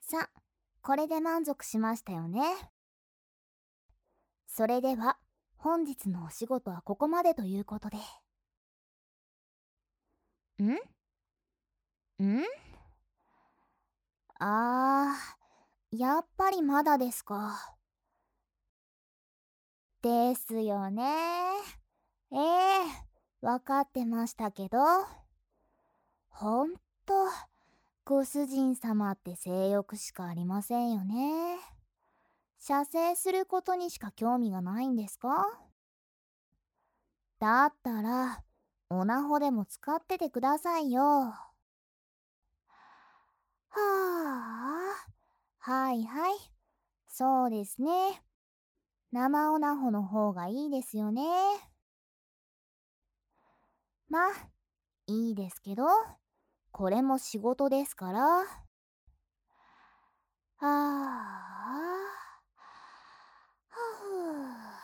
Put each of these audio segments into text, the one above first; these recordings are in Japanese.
さ、これで満足しましたよね。それでは、本日のお仕事はここまでということで。んやっぱりまだですか。ですよね。ええ、わかってましたけど。ほんと、ご主人様って性欲しかありませんよね。射精することにしか興味がないんですか？だったら、オナホでも使っててくださいよ。はあ、はいはい。そうですね。生オナホの方がいいですよね。まあ、いいですけど、これも仕事ですから。はあ、はあ。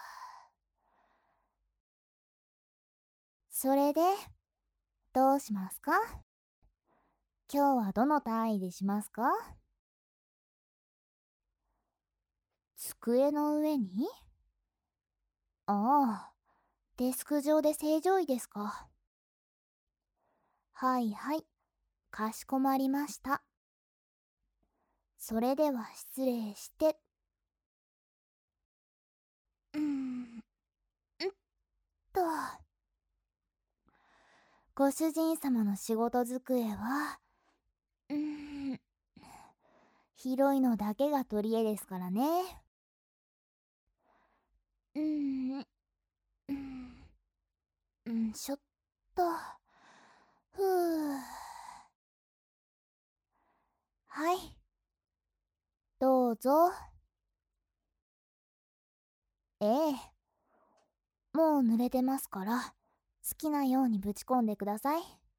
それで、どうしますか？今日はどの単位でしますか？机の上に？ああ、デスク上で正常位ですか。はいはい、かしこまりました。それでは失礼して。んと、ご主人様の仕事机は、広いのだけが取り柄ですからね。ちょっと、ふう。はい、どうぞ。ええ、もう濡れてますから、好きなようにぶち込んでください。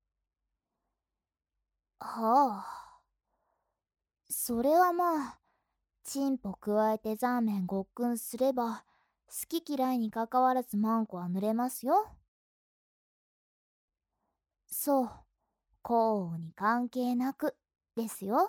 はあ、それはまあ、チンポ加えてザーメンごっくんすれば、好き嫌いにかかわらずマンコは濡れますよ。そう、交互に関係なく、ですよ。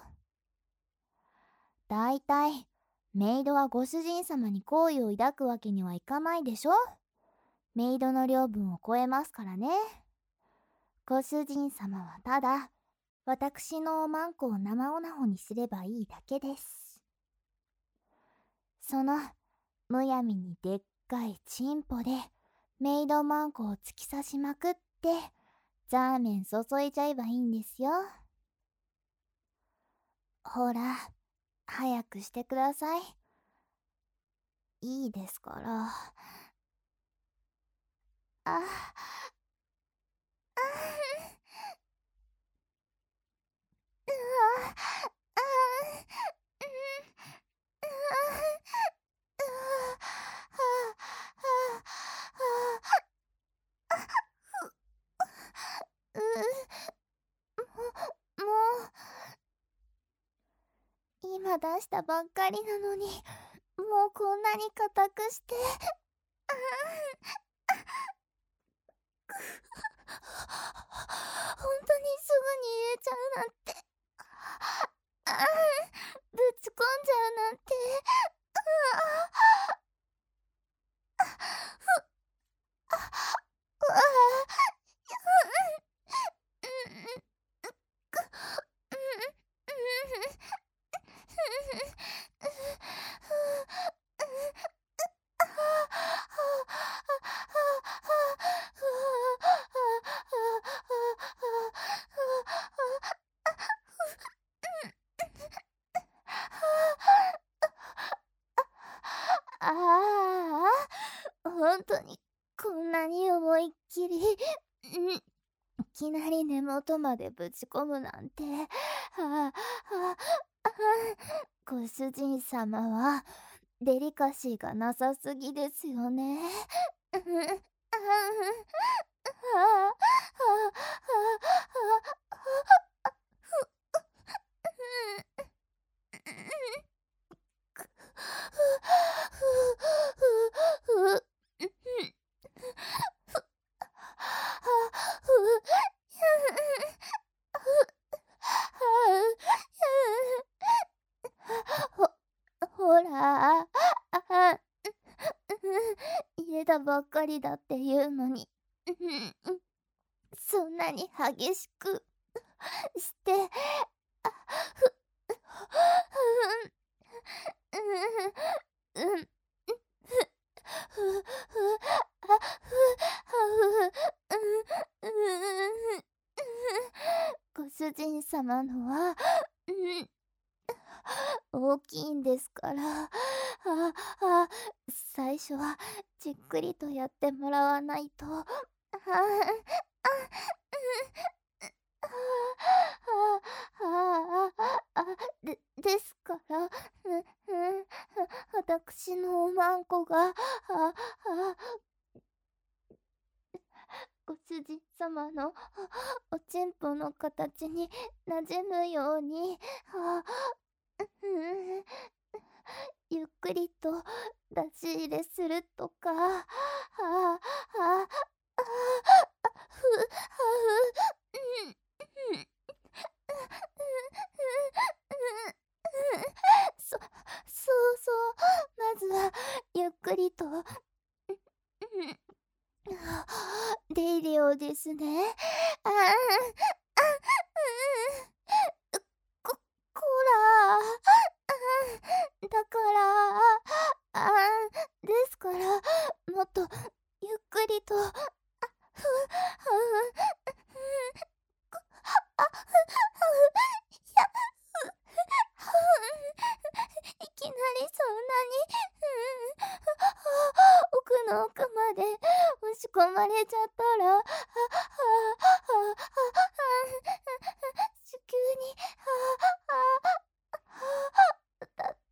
だいたい、メイドはご主人様に好意を抱くわけにはいかないでしょ。メイドの領分を超えますからね。ご主人様はただ、私のおまんこを生オナホにすればいいだけです。その、むやみにでっかいチンポで、メイドマンコを突き刺しまくって、ザーメン注いじゃえばいいんですよ。ほら、早くしてください。いいですから。あ、うわ、あ、もう、今出したばっかりなのに、もうこんなに硬くして。本当にすぐに入れちゃうなんて。ぶち込んじゃうなんて。うわ本当にこんなに思いっきり、いきなり根元までぶち込むなんて。ご主人様はデリカシーがなさすぎですよね。 たばっかりだっていうのに、そんなに激しくして、あ、ふ、うん、うん、ふ、ふ、ふ、あ、うん、ご主人様のは、大きいんですから、最初はじっくりとやってもらわないと、ですから、私のおまんこが、ご主人様のおちんぽの形に馴染むように、ゆっくりと出し入れするとか、そうそう、まずはゆっくりと、出入りをですね。ああ、ここら、だから、ですから、もっとゆっくりと、いきなりそんなに、奥の奥まで押し込まれちゃったら、子宮に、だって、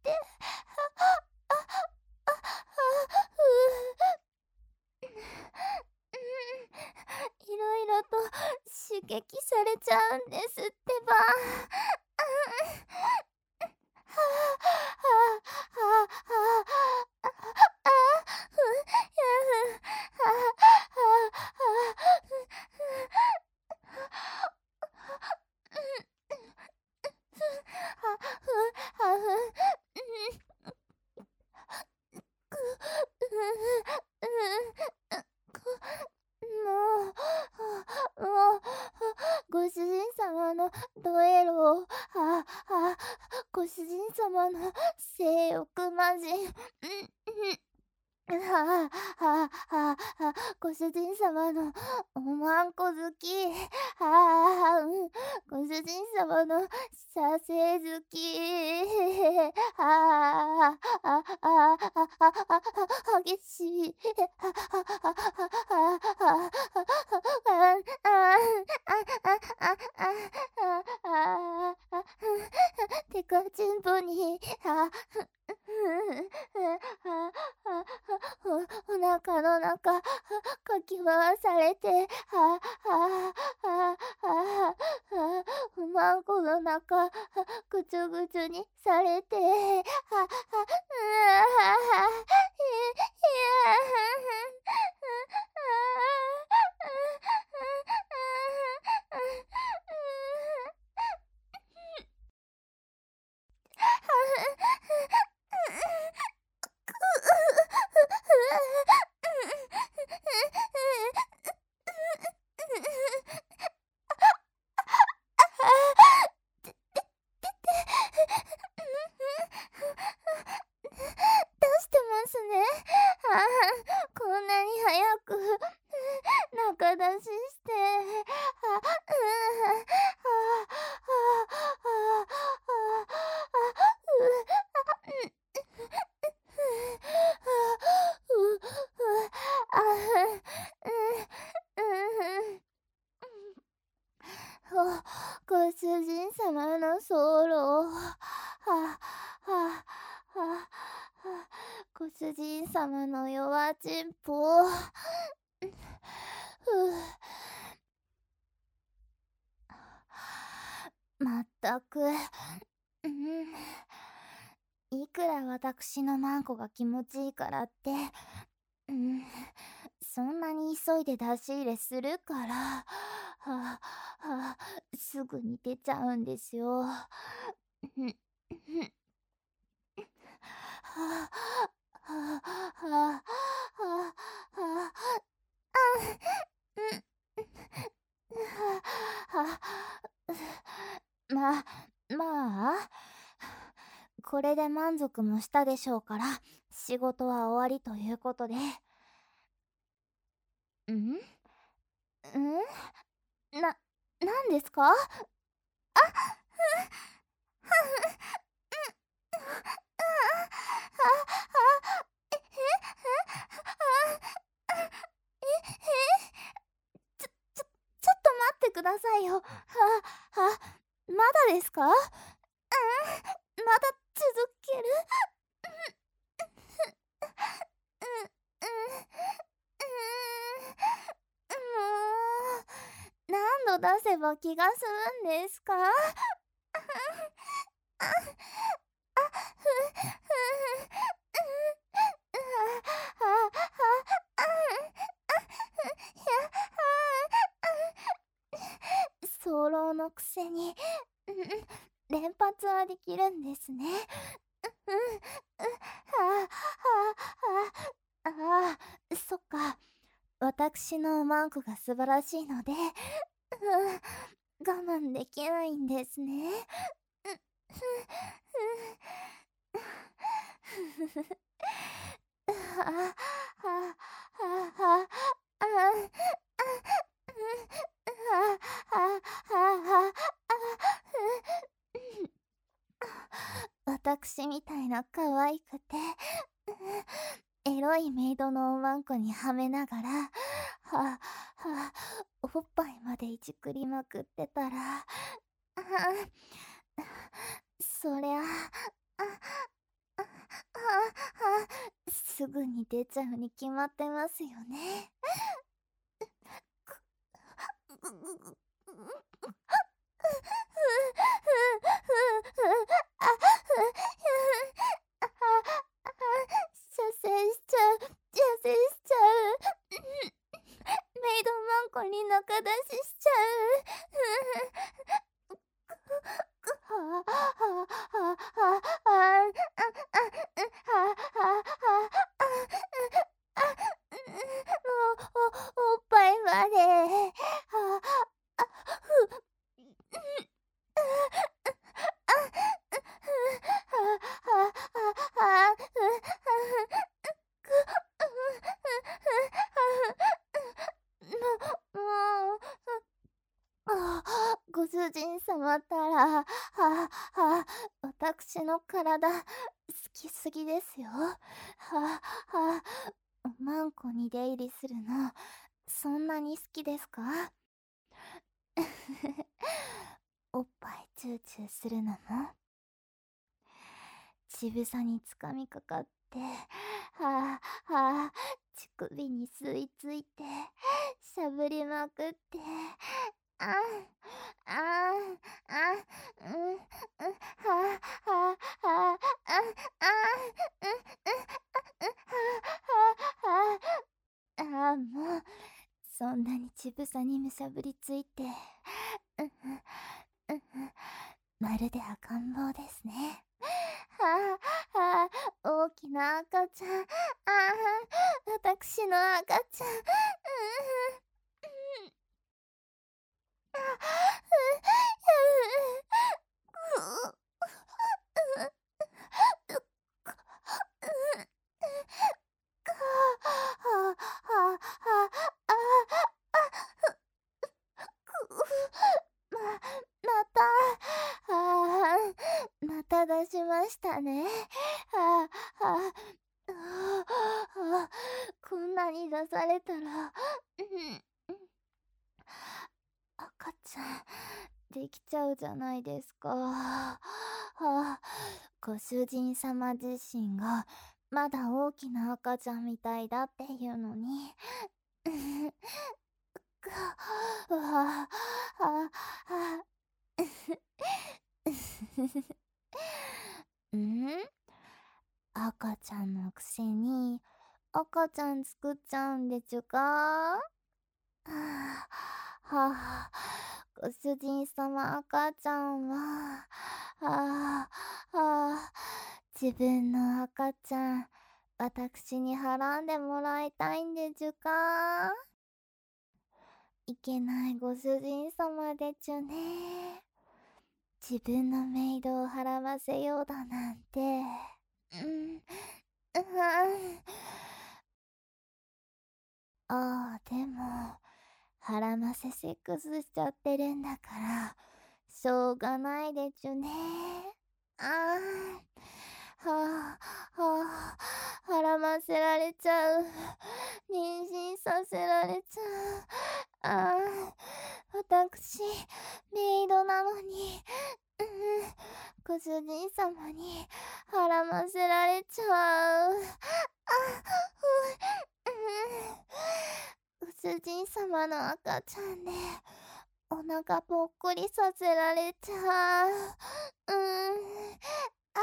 いろいろと刺激されちゃうんですってば。もう、ご主人様のドエロを、ご主人様の性欲魔人、ご主人様のおまんこ好き、ご主人様の射精好き、激しい、てかちんぽに、お腹の中、かき回されて、おまんこの中、ぐちゅぐちゅにされて、出してますね。こんなに早く中出しして、ご主人様のソロ、ご主人様の弱ちんぽ、まったく、いくら私のマンコが気持ちいいからって、そんなに急いで出し入れするから、すぐに出ちゃうんですよ。 まあ、これで満足もしたでしょうから、仕事は終わりということで。んなんですか？ちょ、ちょ、ちょっと待ってくださいよ。まだですか？まだ続ける？もう、何度出せば気が済むんですか？早漏のくせに、連発はできるんですね。ああ、そっか。私のマンコが素晴らしいので、我慢できないんですね。私みたいな可愛くて、エロいメイドのおまんこにはめながら、おっぱいまでいじくりまくってたら、そりゃ、すぐに出ちゃうに決まってますよね。射精しちゃう、射精しちゃう。メイドマンコに仲出ししちゃおっぱいまで。もう、ご主人様ったら、私の体、好きすぎですよ。おまんこに出入りするの、そんなに好きですか？おっぱいチューチューするのも、乳房につかみかかって、乳首に吸い付いて、しゃぶりまくって、あん、あん、あん、うん、うん、あん、もう、そんなに乳房にむしゃぶりついて、まるで赤ん坊ですね。大きな赤ちゃん。私の赤ちゃん。ま、また、また出しましたね。はあ、はあ、こんなに出されたら、赤ちゃん、できちゃうじゃないですか。ご主人様自身が、まだ大きな赤ちゃんみたいだっていうのに。うわん赤ちゃんのくせに赤ちゃん作っちゃうんでちゅか？はあ、ご主人様赤ちゃんは、自分の赤ちゃん、私にはらんでもらいたいんでちゅか？いけないご主人様でちゅね。 自分のメイドをはらませようだなんて。ああ、でも、はらませセックスしちゃってるんだから、しょうがないでちゅね。ああ、はあ、はあ、はらませられちゃう。妊娠させられちゃう。ああ、私、メイドなのに、ご主人様にはらませられちゃう。ご主人様の赤ちゃんで、お腹ぽっこりさせられちゃう。あ、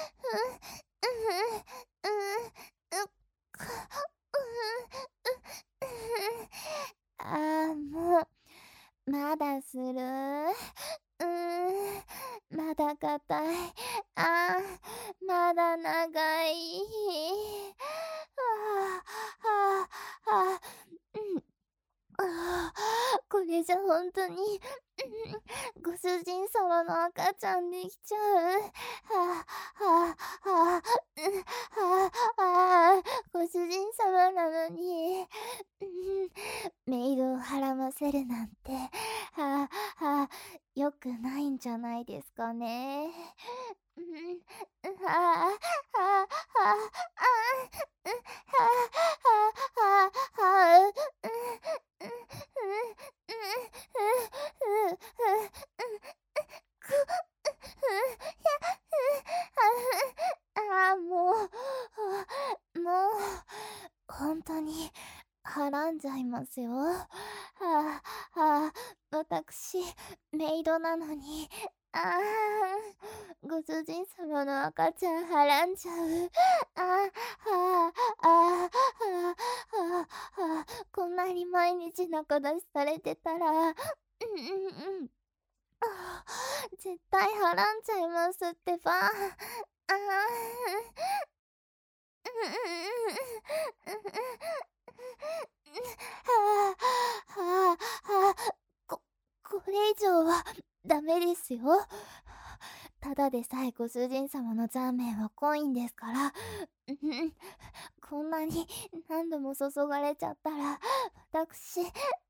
ああ、もう、まだする？まだ硬い。ああ、まだ長い。はあ、はあ、はあ、ああ、これじゃほんとに、ご主人様の赤ちゃんできちゃう。はあ、はあ、はあ、はあ、はあ、ご主人様なのに、メイドをはらませるなんて、はあ、はあ、良くないんじゃないですかね。はあ、はあ、はあ、ああ、はあ、はあ、はあ、ああ、もう、ほんとに、はらんじゃいますよ。はあ、はあ、私、メイドなのに、ああ、ご主人様の赤ちゃんはらんじゃう。ああ、はあ、ああ、はあ、はあ、はあ、こんなに毎日仲出しされてたら、ああ、絶対はらんじゃいますってば。ああ。はあ、はあ、はあ、これ以上はダメですよ。ただでさえご主人様の残面は濃いんですから、こんなに何度も注がれちゃったら、私、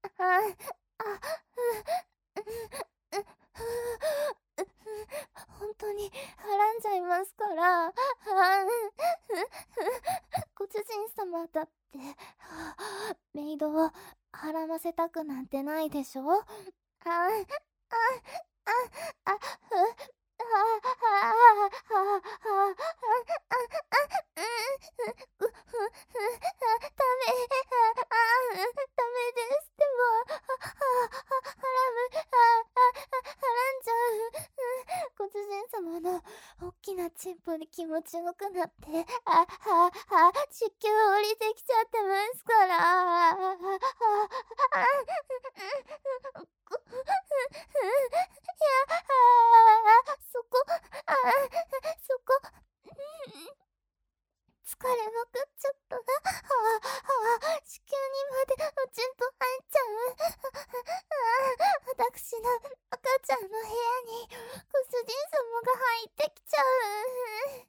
本当にはらんじゃいますから、ご主人様だって、メイドをはらませたくなんてないでしょ？ああ、あ、あ、ダメです。でも、はらんじゃう。ご主人様のおっきなチンポに気持ちよくなって、子宮降りてきちゃってますから。そこ、疲れまくっちゃったな。子宮にまでおちんぽ入っちゃう。私の赤ちゃんの部屋にご主人様が入ってきちゃう。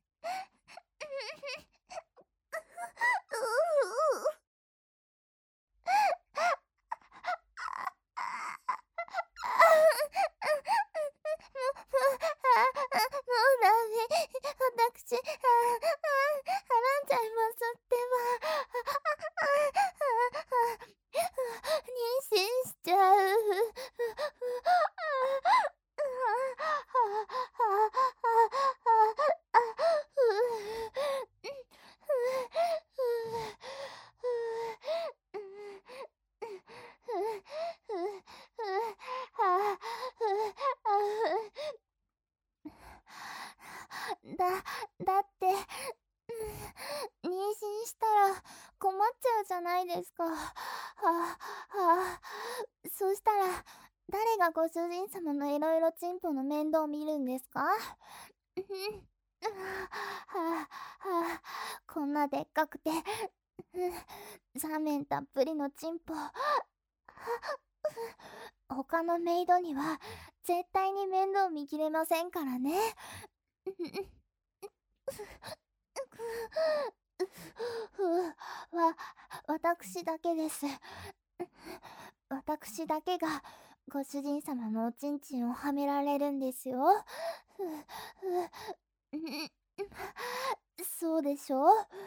もうダメ。私、はらんじゃいますってば。妊娠しちゃう。だって、妊娠したら困っちゃうじゃないですか。そしたら、誰がご主人様のいろいろチンポの面倒を見るんですか？こんなでっかくて、座面たっぷりのチンポ、 他のメイドには絶対に面倒見きれませんからね。わ、私だけです。私だけがご主人様のおちんちんをはめられるんですよ。そうでしょ？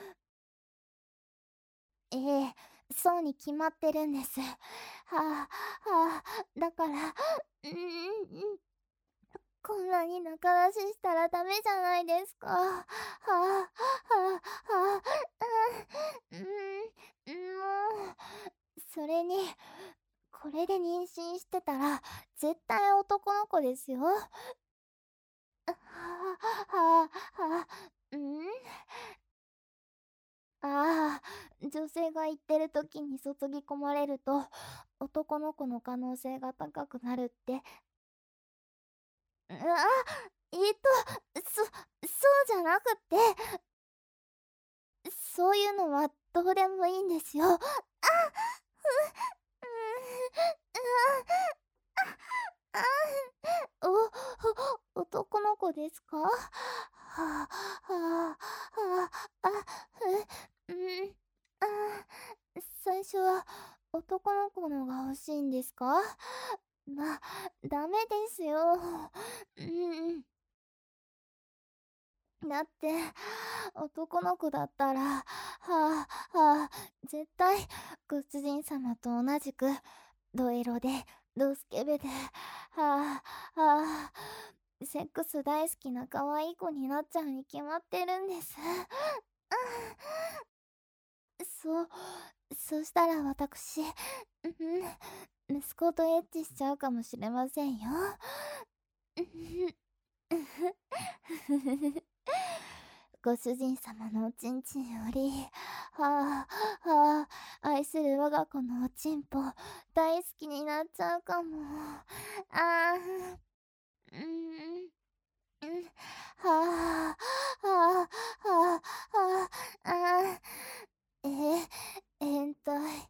ええ、そうに決まってるんです。はあ、はあ、だから、こんなに仲出ししたらダメじゃないですか。はあ、はあ、はあ、もう、それに、これで妊娠してたら、絶対男の子ですよ。はあ、はあ、はあ、ああ、女性が言ってる時に注ぎ込まれると、男の子の可能性が高くなるって。あ、そうじゃなくって、そういうのはどうでもいいんですよ。男の子ですか？はあ、はあ、はあ、あ、最初は男の子のが欲しいんですか？ダメですよ。だって、男の子だったら、はあ、はあ、絶対、ご主人様と同じく、ドエロで、ドスケベで、はあ、はあ、セックス大好きな可愛い子になっちゃうに決まってるんです。そしたら私、息子とエッチしちゃうかもしれませんよ。ご主人様のおちんちんより、はあ、はあ、愛する我が子のおちんぽ、大好きになっちゃうかも。あー、うん、はあ、はあ、はあ、はあ、あー、変態。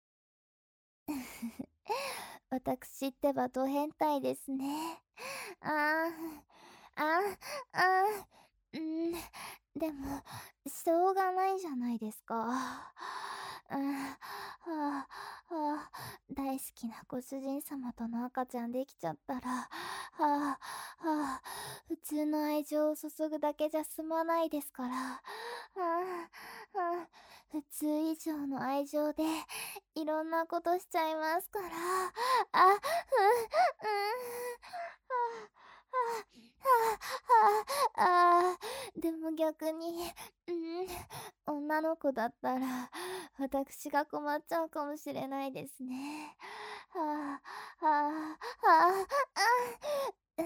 私ってばド変態ですね。ああ、あ、でも、しょうがないじゃないですか。はあ、はあ、大好きなご主人様との赤ちゃんできちゃったら、はあ、はあ、普通の愛情を注ぐだけじゃ済まないですから。はあ、はあ、普通以上の愛情で、いろんなことしちゃいますから。でも逆に、女の子だったら、私が困っちゃうかもしれないですね。はあ、はあ、はあ、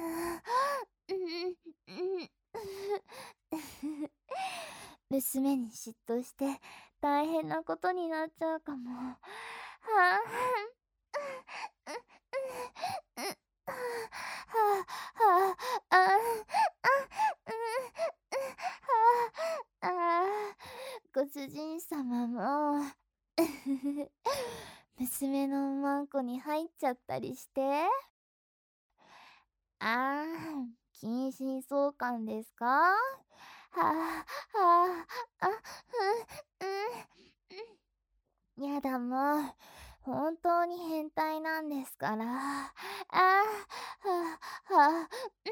娘に嫉妬して大変なことになっちゃうかも。はあ、はあ、はあ、ああ、ご主人様も娘のおまんこに入っちゃったりして。ああ、近親相関ですか？はあ、はあ、やだもう、本当に変態なんですから。はあ、はあ、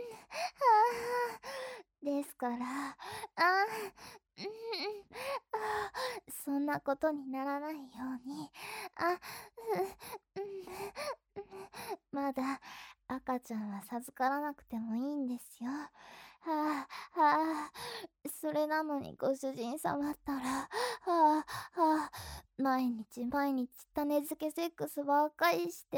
ですから、そんなことにならないように、あ、まだ赤ちゃんは授からなくてもいいんですよ。はあ、はあ、それなのにご主人様ったら、はあ、はあ、毎日毎日種付けセックスばっかりして、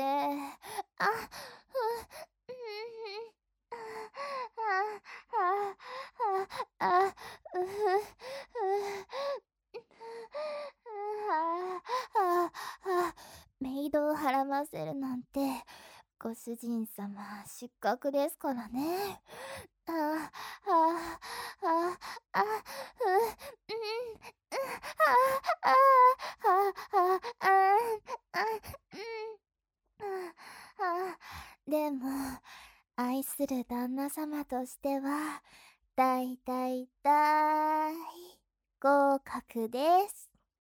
メイドを払わせるなんて、ご主人様失格ですからね。ああ、はあ、はあ、あ、ふ、うん、ああ、ああ、ああ、ああ、うん、ああ、 する旦那様としては、大大大合格です。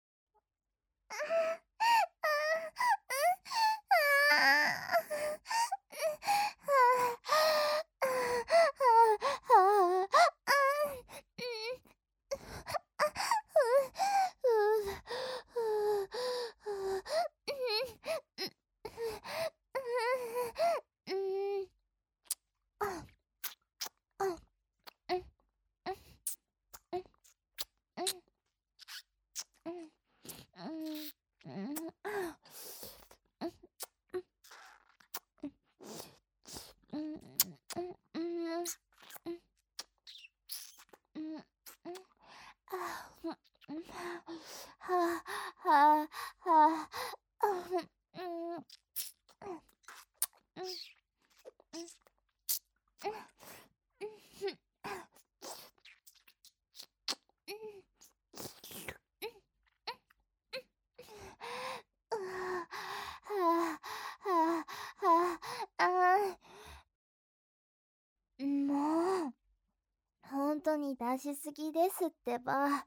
もう、本当に出しすぎですってば。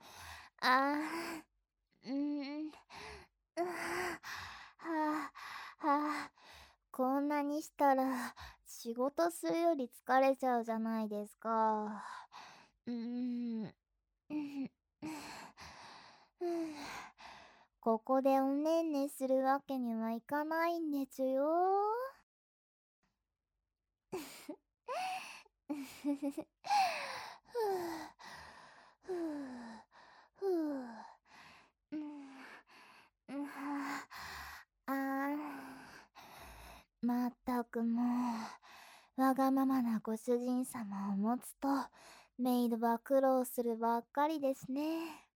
こんなにしたら仕事するより疲れちゃうじゃないですか。ここでおねんねするわけにはいかないんですよ。まったくもう、わがままなご主人様を持つと、メイドは苦労するばっかりですね。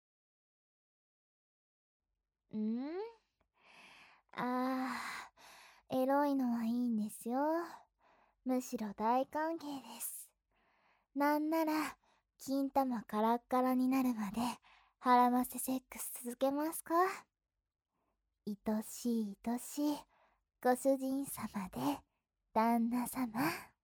エロいのはいいんですよ。むしろ大歓迎です。なんなら、金玉カラッカラになるまで、腹ませセックス続けますか？愛しい愛しい、ご主人様で、旦那様。